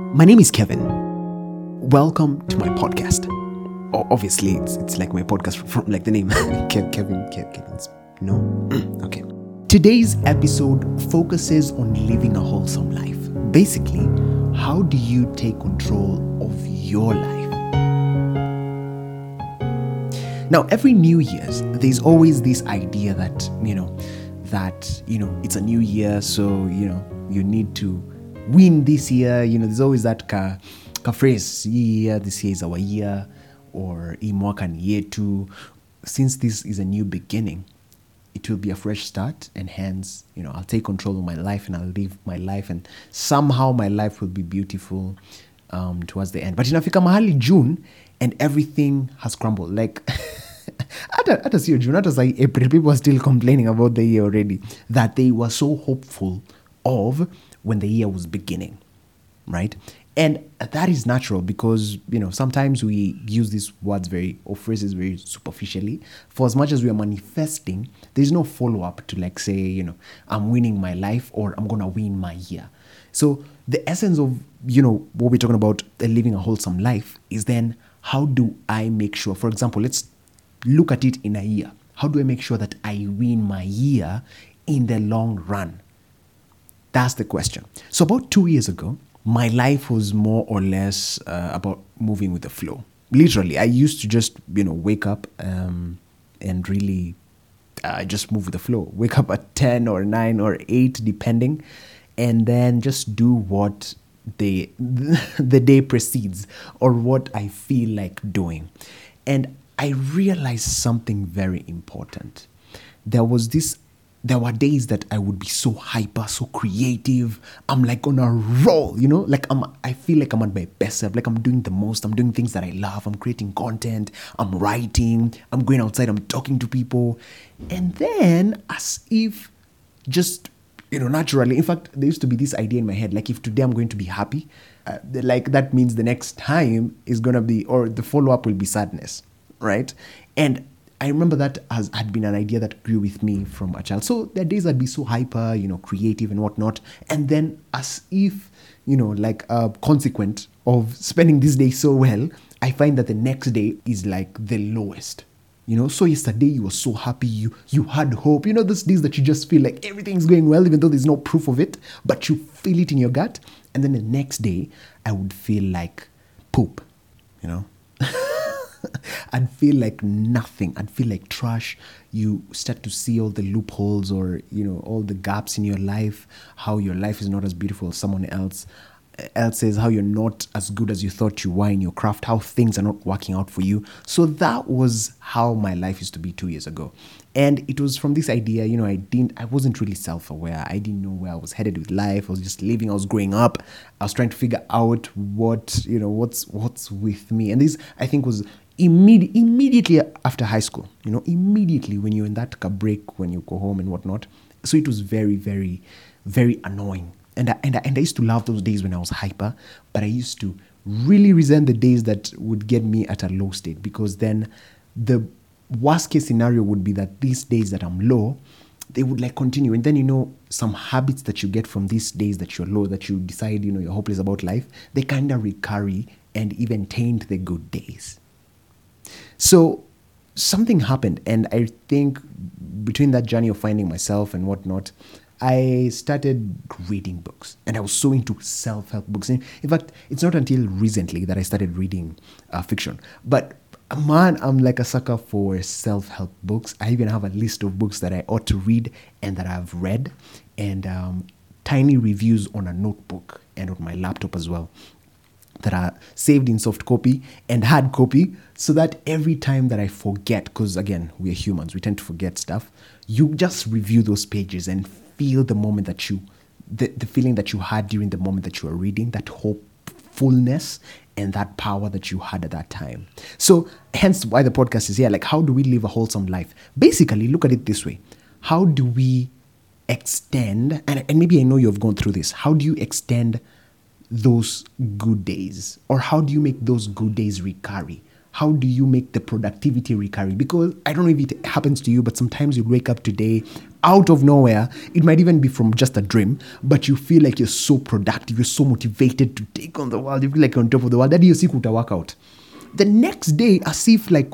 My name is Kevin. Welcome to my podcast. Obviously, it's like my podcast from like the name Kevin's. No? Okay. Today's episode focuses on living a wholesome life. Basically, how do you take control of your life? Now, every New Year's, there's always this idea that, it's a new year, so, you need to win this year. There's always that phrase, this year is our year, or mwaka ni yetu. Since this is a new beginning, it will be a fresh start, and hence, I'll take control of my life and I'll live my life, and somehow my life will be beautiful towards the end. But inafika mahali June and everything has crumbled. Like hata sio June, hata sai April, people are still complaining about the year already, that they were so hopeful of when the year was beginning, right? And that is natural because, sometimes we use these words or phrases very superficially. For as much as we are manifesting, there's no follow-up to like say, I'm winning my life or I'm going to win my year. So the essence of, what we're talking about, living a wholesome life, is then how do I make sure, for example, let's look at it in a year. How do I make sure that I win my year in the long run? That's the question. So about 2 years ago, my life was more or less about moving with the flow. Literally, I used to just, wake up and really just move with the flow. Wake up at 10 or 9 or 8, depending, and then just do what the day precedes or what I feel like doing. And I realized something very important. There were days that I would be so hyper, so creative. I'm like on a roll, like I feel like I'm at my best self, like I'm doing the most. I'm doing things that I love. I'm creating content. I'm writing. I'm going outside. I'm talking to people. And then as if just, naturally, in fact, there used to be this idea in my head, like if today I'm going to be happy, like that means the next time is going to be, or the follow-up will be sadness, right? And I remember that had been an idea that grew with me from a child. So there are days I'd be so hyper, creative and whatnot. And then as if, like a consequence of spending this day so well, I find that the next day is like the lowest. So yesterday you were so happy, you had hope. Those days that you just feel like everything's going well, even though there's no proof of it, but you feel it in your gut. And then the next day, I would feel like poop, I'd feel like nothing. I'd feel like trash. You start to see all the loopholes or, all the gaps in your life, how your life is not as beautiful as someone else's, how you're not as good as you thought you were in your craft, how things are not working out for you. So that was how my life used to be 2 years ago. And it was from this idea, I wasn't really self-aware. I didn't know where I was headed with life. I was just living. I was growing up. I was trying to figure out what's with me. And this, I think, was immediately after high school, immediately when you're in that break, when you go home and whatnot. So it was very, very, very annoying. And I used to love those days when I was hyper, but I used to really resent the days that would get me at a low state, because then the worst case scenario would be that these days that I'm low, they would like continue. And then, some habits that you get from these days that you're low, that you decide, you're hopeless about life, they kind of recurry and even taint the good days. So something happened, and I think between that journey of finding myself and whatnot, I started reading books, and I was so into self-help books. In fact, it's not until recently that I started reading fiction. But man, I'm like a sucker for self-help books. I even have a list of books that I ought to read and that I've read, and tiny reviews on a notebook and on my laptop as well, that are saved in soft copy and hard copy, so that every time that I forget, because again, we are humans, we tend to forget stuff, you just review those pages and feel the moment that the feeling that you had during the moment that you were reading, that hopefulness and that power that you had at that time. So hence why the podcast is here. Like, how do we live a wholesome life? Basically, look at it this way. How do we extend, and maybe I know you've gone through this, how do you extend those good days, or how do you make those good days recurring? How do you make the productivity recurring? Because I don't know if it happens to you, but sometimes you wake up today out of nowhere. It might even be from just a dream, but you feel like you're so productive, you're so motivated to take on the world, you feel like you're on top of the world. That you see could work out. The next day, as if like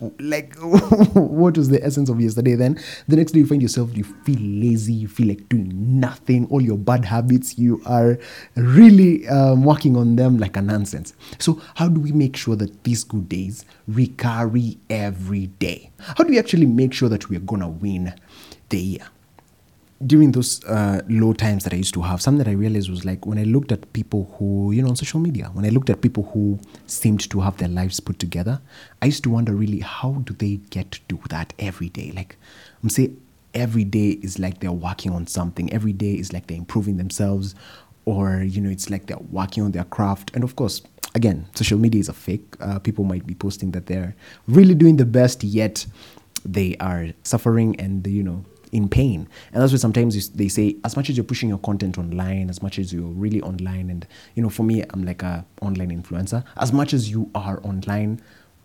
what was the essence of yesterday? Then the next day you find yourself, you feel lazy, you feel like doing nothing, all your bad habits, you are really working on them like a nonsense. So how do we make sure that these good days recurry every day? How do we actually make sure that we're gonna win the year? During those low times that I used to have, something that I realized was like when I looked at people who, on social media, when I looked at people who seemed to have their lives put together, I used to wonder really, how do they get to do that every day? Like, I'm saying every day is like they're working on something. Every day is like they're improving themselves, or, it's like they're working on their craft. And of course, again, social media is a fake. People might be posting that they're really doing the best, yet they are suffering and, in pain. And that's why sometimes they say, as much as you're pushing your content online, as much as you're really online, and for me, I'm like a online influencer, as much as you are online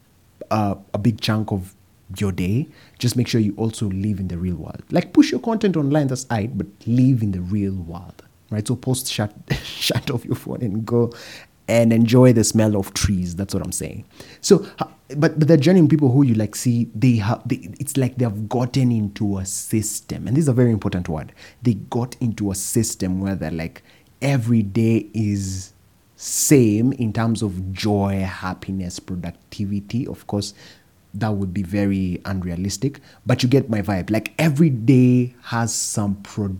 a big chunk of your day, just make sure you also live in the real world. Like, push your content online, that's right, but live in the real world, right? So shut off your phone and go and enjoy the smell of trees. That's what I'm saying. So, but the genuine people who you like see, it's like they've gotten into a system. And this is a very important word. They got into a system where they're like, every day is same in terms of joy, happiness, productivity. Of course, that would be very unrealistic, but you get my vibe. Like, every day has some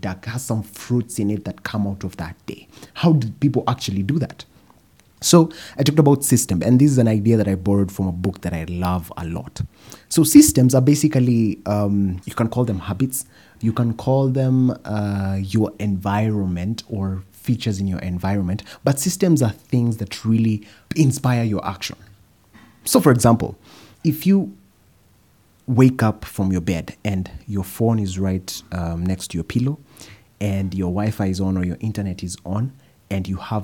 fruits in it that come out of that day. How do people actually do that? So I talked about system, and this is an idea that I borrowed from a book that I love a lot. So systems are basically, you can call them habits, you can call them your environment or features in your environment, but systems are things that really inspire your action. So for example, if you wake up from your bed and your phone is right next to your pillow, and your Wi-Fi is on or your internet is on, and you have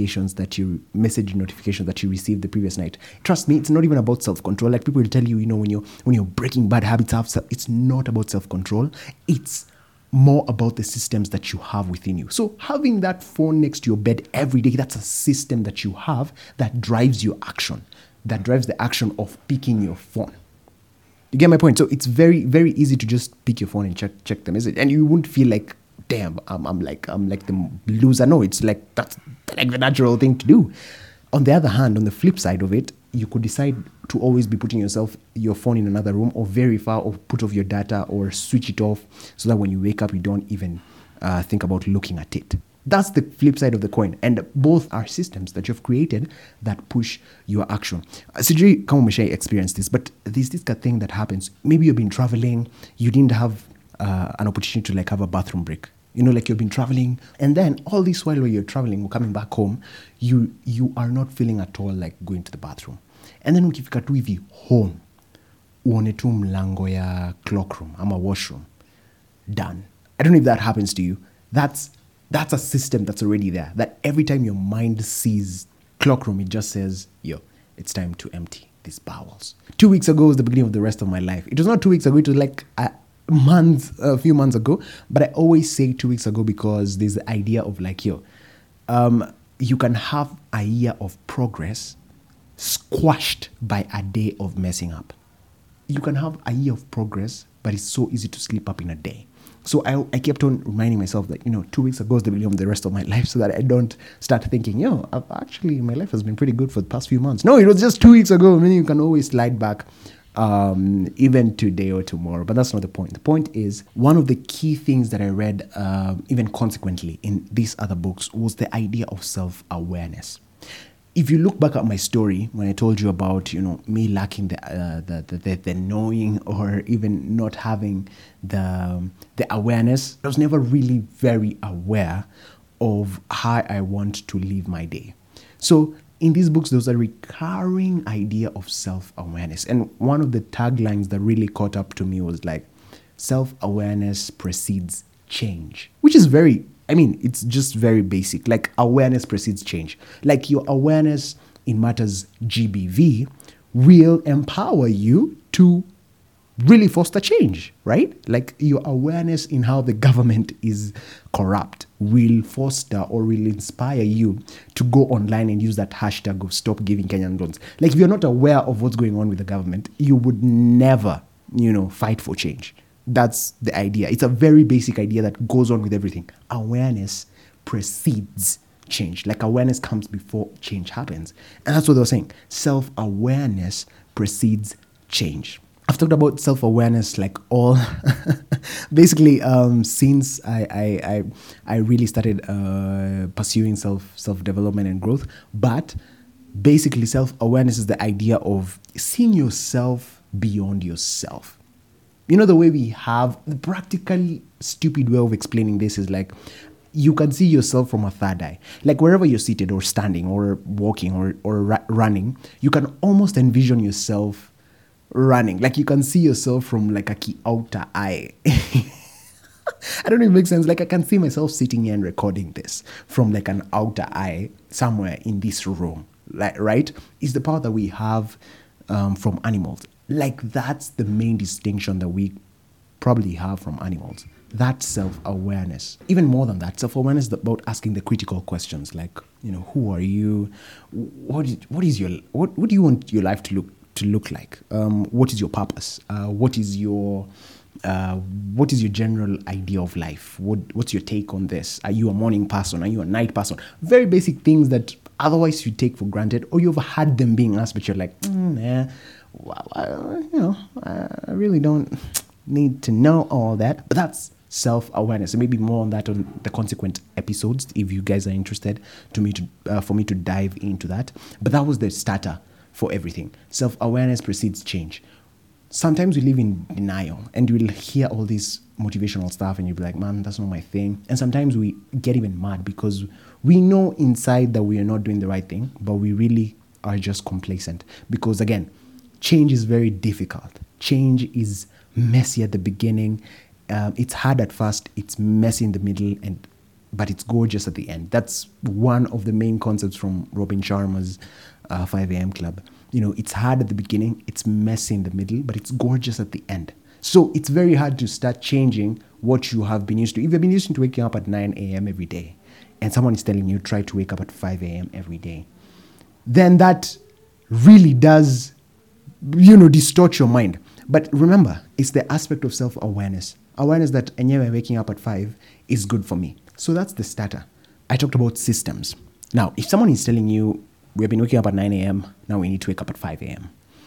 message notifications that you received the previous night. Trust me, it's not even about self-control. Like, people will tell you, when you're breaking bad habits, it's not about self-control. It's more about the systems that you have within you. So having that phone next to your bed every day, that's a system that you have that drives your action, that drives the action of picking your phone. You get my point? So it's very, very easy to just pick your phone and check the message, and you won't feel like, damn, I'm like the loser. No, it's like that's like the natural thing to do. On the other hand, on the flip side of it, you could decide to always be putting your phone in another room, or very far, or put off your data, or switch it off, so that when you wake up, you don't even think about looking at it. That's the flip side of the coin. And both are systems that you've created that push your action. Sijui kama umeshai experience this, but there's this thing that happens. Maybe you've been traveling, you didn't have an opportunity to like have a bathroom break. Like you've been traveling, and then all this while you're traveling or coming back home, you are not feeling at all like going to the bathroom. And then ukifika tu hivi home, uone tu mlango ya clock room ama washroom, done. I don't know if that happens to you. That's a system that's already there, that every time your mind sees clock room, it just says, yo, it's time to empty these bowels. 2 weeks ago was the beginning of the rest of my life. It was not 2 weeks ago, it was like a few months ago, but I always say 2 weeks ago because there's the idea of like, you can have a year of progress squashed by a day of messing up. You can have a year of progress, but it's so easy to slip up in a day. So I kept on reminding myself that, 2 weeks ago is the beginning of the rest of my life, so that I don't start thinking, my life has been pretty good for the past few months. No, it was just 2 weeks ago. I mean, you can always slide back even today or tomorrow, but that's not the point. The point is, one of the key things that I read, even consequently in these other books, was the idea of self-awareness. If you look back at my story, when I told you about, me lacking the knowing, or even not having the awareness, I was never really very aware of how I want to live my day. So in these books, there's a recurring idea of self-awareness. And one of the taglines that really caught up to me was like, self-awareness precedes change, which is it's just very basic. Like, awareness precedes change. Like, your awareness in matters GBV will empower you to really foster change, right? Like your awareness in how the government is corrupt will foster or will inspire you to go online and use that hashtag of stop giving Kenyan loans. Like if you're not aware of what's going on with the government, you would never, fight for change. That's the idea. It's a very basic idea that goes on with everything. Awareness precedes change. Like awareness comes before change happens. And that's what they were saying. Self-awareness precedes change. I've talked about self-awareness like all basically since I really started pursuing self-development and growth. But basically self-awareness is the idea of seeing yourself beyond yourself. The way we have the practically stupid way of explaining this is like you can see yourself from a third eye. Like wherever you're seated or standing or walking or running, you can almost envision yourself running. Like you can see yourself from like a outer eye. I don't know if it makes sense. Like I can see myself sitting here and recording this from like an outer eye somewhere in this room. Like, right? It's the power that we have from animals. Like that's the main distinction that we probably have from animals. That self-awareness. Even more than that, self-awareness is about asking the critical questions like, who are you? What do you want your life to look like? What is your purpose? What is your general idea of life? What's your take on this? Are you a morning person? Are you a night person? Very basic things that otherwise you take for granted, or you've had them being asked, but you're like, I really don't need to know all that. But that's self-awareness, and maybe more on that on the consequent episodes if you guys are interested for me to dive into that. But that was the starter for everything. Self-awareness precedes change. Sometimes we live in denial and we'll hear all this motivational stuff and you'll be like, man, that's not my thing. And sometimes we get even mad because we know inside that we are not doing the right thing, but we really are just complacent. Because again, change is very difficult. Change is messy at the beginning. It's hard at first, it's messy in the middle, but it's gorgeous at the end. That's one of the main concepts from Robin Sharma's 5 a.m. Club. It's hard at the beginning, it's messy in the middle, but it's gorgeous at the end. So it's very hard to start changing what you have been used to. If you've been used to waking up at 9 a.m. every day, and someone is telling you, try to wake up at 5 a.m. every day, then that really does, distort your mind. But remember, it's the aspect of self-awareness. Awareness that anyway, waking up at 5 is good for me. So that's the starter. I talked about systems. Now, if someone is telling you, we've been waking up at 9 a.m., now we need to wake up at 5 a.m.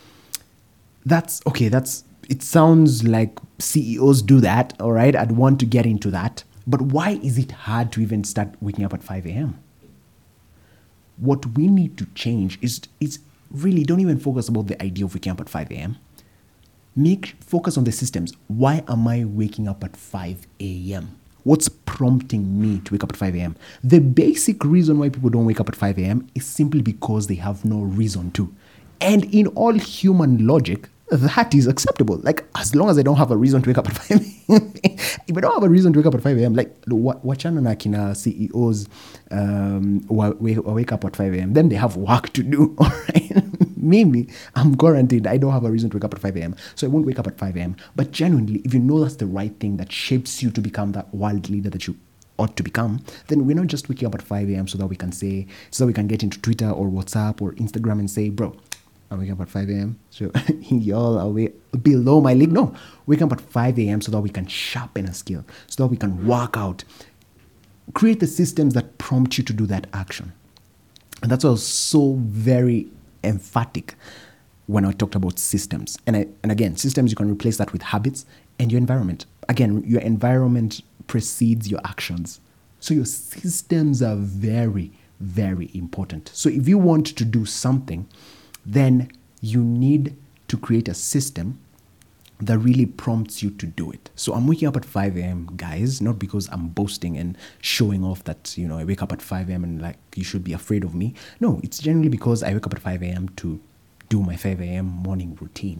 It sounds like CEOs do that, all right? I'd want to get into that. But why is it hard to even start waking up at 5 a.m.? What we need to change is really don't even focus about the idea of waking up at 5 a.m. Focus on the systems. Why am I waking up at 5 a.m.? What's prompting me to wake up at 5 a.m.? The basic reason why people don't wake up at 5 a.m. is simply because they have no reason to. And in all human logic, that is acceptable. Like, as long as I don't have a reason to wake up at 5 a.m. If I don't have a reason to wake up at 5 a.m., like, wachana na kina CEOs wake up at 5 a.m., then they have work to do, all right? Maybe I'm guaranteed I don't have a reason to wake up at 5 a.m., so I won't wake up at 5 a.m. But genuinely, if you know that's the right thing that shapes you to become that world leader that you ought to become, then we're not just waking up at 5 a.m. so that we can get into Twitter or WhatsApp or Instagram and say, bro, I'm waking up at 5 a.m. So y'all are way below my league. No, wake up at 5 a.m. so that we can sharpen a skill, so that we can work out, create the systems that prompt you to do that action. And that's why I was so very emphatic when I talked about systems. And again, systems, you can replace that with habits and your environment. Again, your environment precedes your actions. So your systems are very, very important. So if you want to do something, then you need to create a system that really prompts you to do it. So I'm waking up at 5 a.m., guys, not because I'm boasting and showing off that, I wake up at 5 a.m. and like, you should be afraid of me. No, it's generally because I wake up at 5 a.m. to do my 5 a.m. morning routine,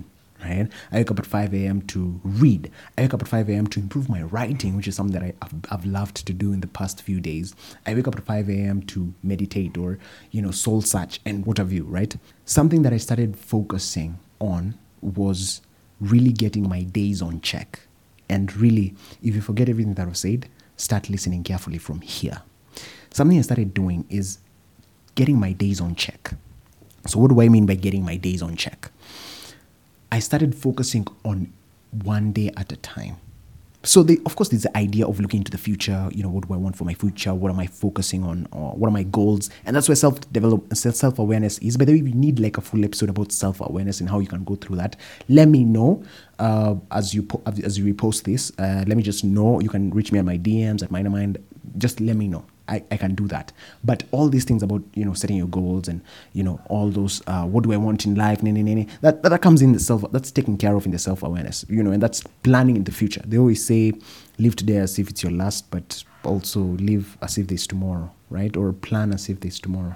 right? I wake up at 5 a.m. to read. I wake up at 5 a.m. to improve my writing, which is something that I've loved to do in the past few days. I wake up at 5 a.m. to meditate or, soul search and what have you, right? Something that I started focusing on was really getting my days on check. And really, if you forget everything that I've said, start listening carefully from here. Something I started doing is getting my days on check. So what do I mean by getting my days on check? I started focusing on one day at a time. So of course, there's the idea of looking into the future. What do I want for my future? What am I focusing on? Or what are my goals? And that's where self-awareness is. By the way, we need like a full episode about self-awareness and how you can go through that. Let me know as you repost this. Let me just know. You can reach me at my DMs at Mindermind. Just let me know. I can do that. But all these things about, setting your goals and, all those, what do I want in life, that comes in that's taken care of in the self-awareness, and that's planning in the future. They always say, live today as if it's your last, but also live as if there's tomorrow, right? Or plan as if there's tomorrow.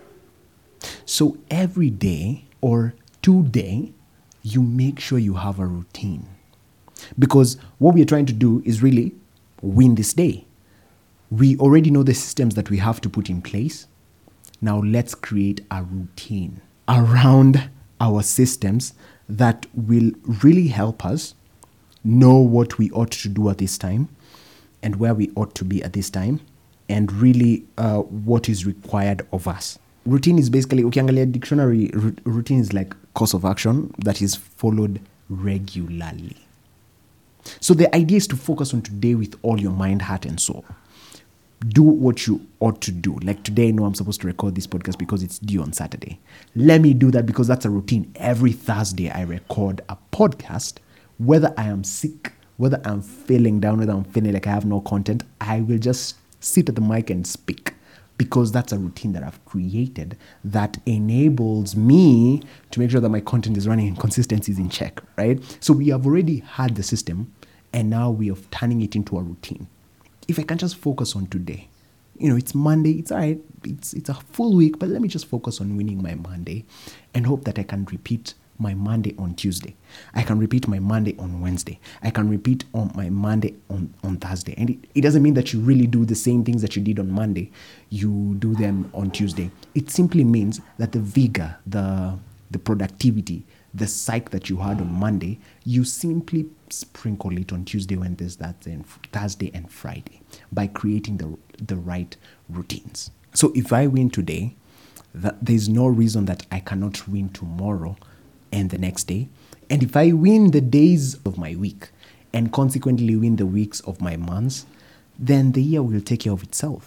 So every day or today, you make sure you have a routine. Because what we're trying to do is really win this day. We already know the systems that we have to put in place. Now let's create a routine around our systems that will really help us know what we ought to do at this time and where we ought to be at this time and really what is required of us. Routine is basically, ukiangalia dictionary, routine is like course of action that is followed regularly. So the idea is to focus on today with all your mind, heart, and soul. Do what you ought to do. Like today, no, I'm supposed to record this podcast because it's due on Saturday. Let me do that because that's a routine. Every Thursday, I record a podcast. Whether I am sick, whether I'm feeling down, whether I'm feeling like I have no content, I will just sit at the mic and speak because that's a routine that I've created that enables me to make sure that my content is running and consistency is in check, right? So we have already had the system and now we are turning it into a routine. If I can just focus on today, it's Monday, it's all right, it's a full week, but let me just focus on winning my Monday and hope that I can repeat my Monday on Tuesday. I can repeat my Monday on Wednesday. I can repeat on my Monday on Thursday. And it doesn't mean that you really do the same things that you did on Monday, you do them on Tuesday. It simply means that the vigor, the productivity, the psych that you had on Monday, you simply sprinkle it on Tuesday, Wednesday, Thursday, and Friday by creating the right routines. So if I win today, there's no reason that I cannot win tomorrow and the next day. And if I win the days of my week and consequently win the weeks of my months, then the year will take care of itself.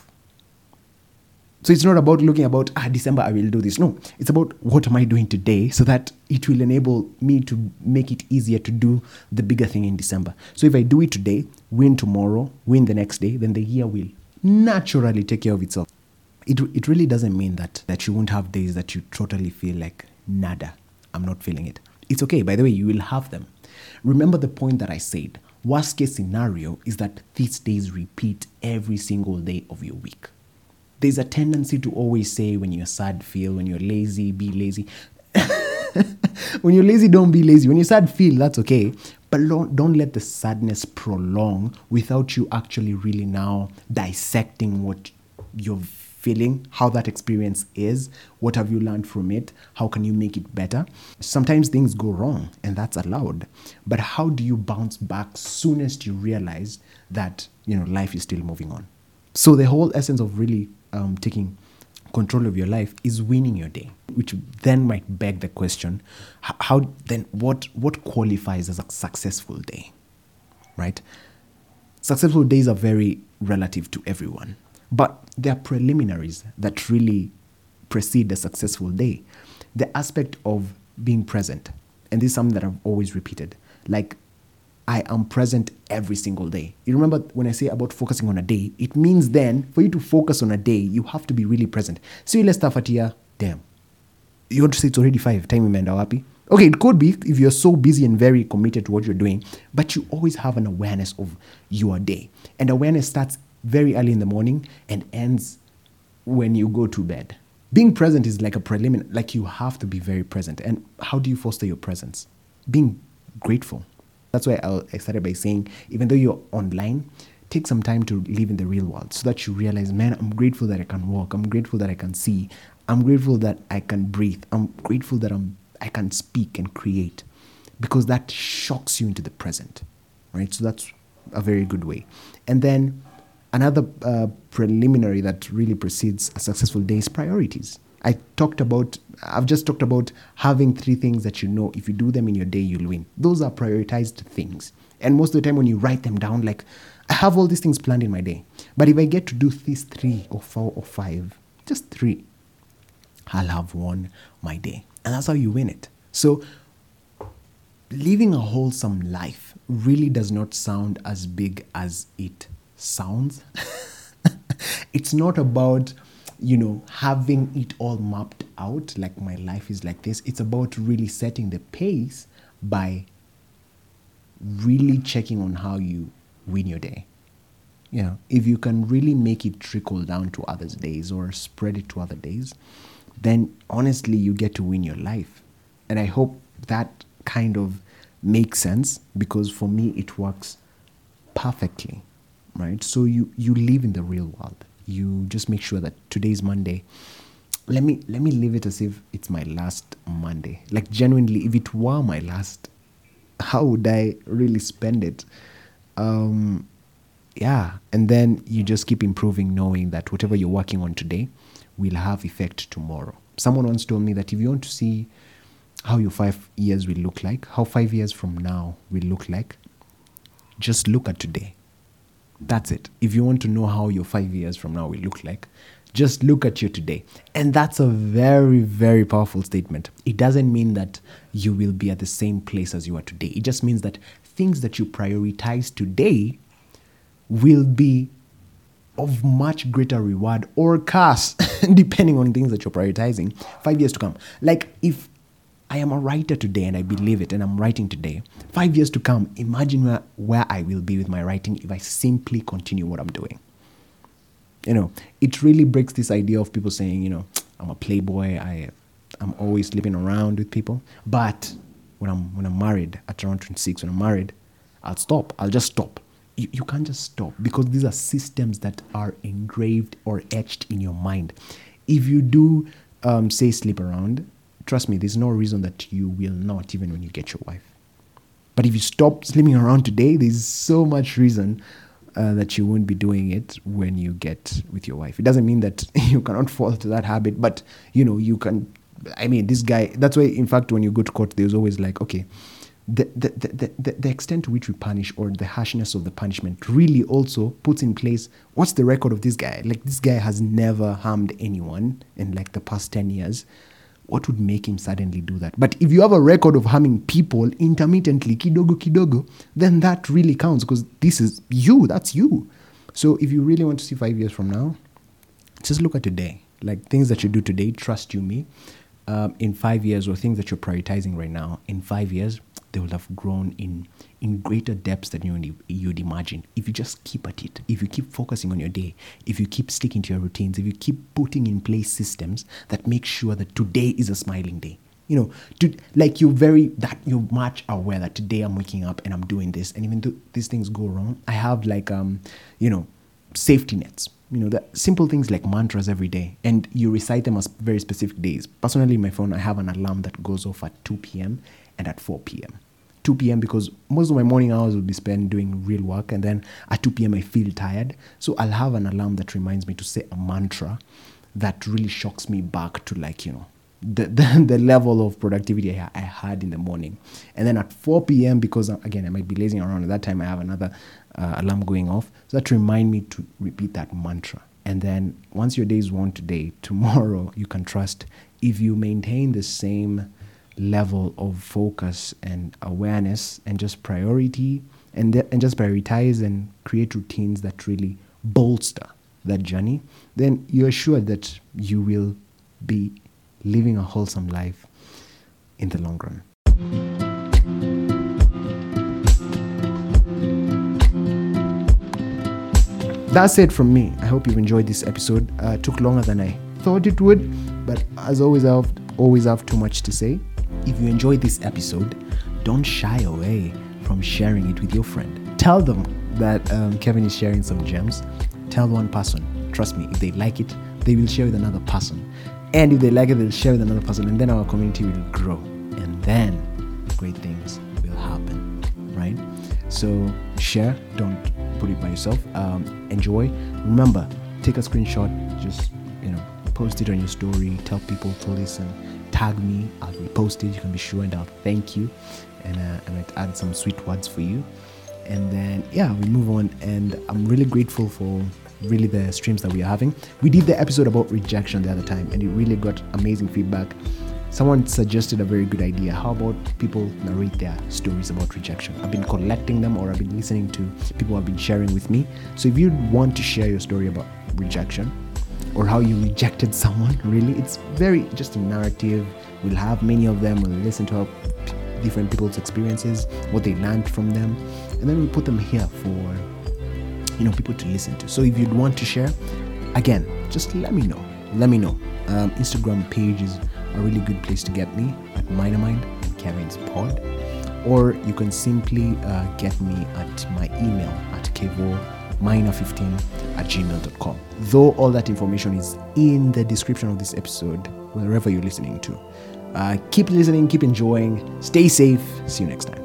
So it's not about looking about, December, I will do this. No, it's about what am I doing today so that it will enable me to make it easier to do the bigger thing in December. So if I do it today, win tomorrow, win the next day, then the year will naturally take care of itself. It really doesn't mean that you won't have days that you totally feel like, nada, I'm not feeling it. It's okay. By the way, you will have them. Remember the point that I said. Worst case scenario is that these days repeat every single day of your week. There's a tendency to always say when you're sad, feel. When you're lazy, be lazy. When you're lazy, don't be lazy. When you're sad, feel. That's okay. But don't let the sadness prolong without you actually really now dissecting what you're feeling, how that experience is, what have you learned from it, how can you make it better. Sometimes things go wrong and that's allowed. But how do you bounce back soonest you realize that life is still moving on? So the whole essence of really taking control of your life is winning your day, which then might beg the question, how then what qualifies as a successful day, right? Successful days are very relative to everyone, but there are preliminaries that really precede a successful day. The aspect of being present, and this is something that I've always repeated, like I am present every single day. You remember when I say about focusing on a day, it means then for you to focus on a day, you have to be really present. So let's start at here. Damn. You want to say it's already 5, time imeenda wapi? Okay, it could be if you're so busy and very committed to what you're doing, but you always have an awareness of your day. And awareness starts very early in the morning and ends when you go to bed. Being present is like a preliminary, like you have to be very present. And how do you foster your presence? Being grateful. That's why I started by saying, even though you're online, take some time to live in the real world so that you realize, man, I'm grateful that I can walk. I'm grateful that I can see. I'm grateful that I can breathe. I'm grateful that I can speak and create, because that shocks you into the present, right? So that's a very good way. And then another preliminary that really precedes a successful day is priorities. I've just talked about having 3 things that you know if you do them in your day, you'll win. Those are prioritized things. And most of the time when you write them down, like, I have all these things planned in my day, but if I get to do these 3 or 4 or 5, just 3, I'll have won my day. And that's how you win it. So living a wholesome life really does not sound as big as it sounds. It's not about, having it all mapped out, like my life is like this. It's about really setting the pace by really checking on how you win your day. If you can really make it trickle down to others' days or spread it to other days, then honestly, you get to win your life. And I hope that kind of makes sense, because for me, it works perfectly, right? So you live in the real world. You just make sure that today's Monday. Let me live it as if it's my last Monday. Like, genuinely, if it were my last, how would I really spend it? And then you just keep improving, knowing that whatever you're working on today will have effect tomorrow. Someone once told me that if you want to see how your 5 years will look like, how 5 years from now will look like, just look at today. That's it. If you want to know how your 5 years from now will look like, just look at your today. And that's a very, very powerful statement. It doesn't mean that you will be at the same place as you are today. It just means that things that you prioritize today will be of much greater reward or curse, depending on things that you're prioritizing 5 years to come. Like, if I am a writer today and I believe it and I'm writing today, 5 years to come, imagine where I will be with my writing if I simply continue what I'm doing. It really breaks this idea of people saying, I'm a playboy, I'm always sleeping around with people. But when I'm married, at around 26, when I'm married, I'll just stop. You can't just stop, because these are systems that are engraved or etched in your mind. If you do, say, sleep around, trust me, there's no reason that you will not, even when you get your wife. But if you stop sleeping around today, there's so much reason that you won't be doing it when you get with your wife. It doesn't mean that you cannot fall to that habit, but, you can. This guy, that's why, in fact, when you go to court, there's always like, okay, the extent to which we punish, or the harshness of the punishment, really also puts in place what's the record of this guy. Like, this guy has never harmed anyone in like the past 10 years. What would make him suddenly do that? But if you have a record of harming people intermittently, kidogo, then that really counts, because this is you, that's you. So if you really want to see 5 years from now, just look at today. Like, things that you do today, trust you me, in 5 years, or things that you're prioritizing right now, in 5 years, they will have grown in greater depths than you'd imagine. If you just keep at it, if you keep focusing on your day, if you keep sticking to your routines, if you keep putting in place systems that make sure that today is a smiling day. You're much aware that today I'm waking up and I'm doing this, and even though these things go wrong, I have like safety nets. The simple things like mantras every day, and you recite them as very specific days. Personally, in my phone, I have an alarm that goes off at 2 p.m. and at 4 p.m. 2 p.m. because most of my morning hours will be spent doing real work, and then at 2 p.m. I feel tired. So I'll have an alarm that reminds me to say a mantra that really shocks me back to the level of productivity I had in the morning. And then at 4 p.m., because again, I might be lazing around at that time, I have another alarm going off. So that remind me to repeat that mantra. And then once your day is won today, tomorrow you can trust, if you maintain the same level of focus and awareness and just priority and just prioritize and create routines that really bolster that journey, then you're sure that you will be living a wholesome life in the long run. That's it from me. I hope you've enjoyed this episode. It took longer than I thought it would, but as always, I always have too much to say. If you enjoyed this episode, don't shy away from sharing it with your friend. Tell them that Kevin is sharing some gems. Tell one person. Trust me, if they like it, they will share with another person. And if they like it, they'll share with another person. And then our community will grow. And then great things will happen, right? So share, don't put it by yourself. Enjoy. Remember, take a screenshot, just post it on your story, tell people to listen, tag me, I'll repost it, you can be sure, and I'll thank you, and I might add some sweet words for you. And then we move on, and I'm really grateful for really the streams that we are having. We did the episode about rejection the other time, and it really got amazing feedback. Someone suggested a very good idea. How about people narrate their stories about rejection? I've been collecting them, or I've been listening to people who have been sharing with me. So if you want to share your story about rejection, or how you rejected someone, really, it's very just a narrative. We'll have many of them. We'll listen to how different people's experiences, what they learned from them, and then we'll put them here for people to listen to. So if you'd want to share, again, just let me know. Instagram page is a really good place to get me at Minermind and Kevin's Pod, or you can simply get me at my email at kevo-miner15@gmail.com. Though all that information is in the description of this episode, wherever you're listening to. Keep listening, keep enjoying, stay safe. See you next time.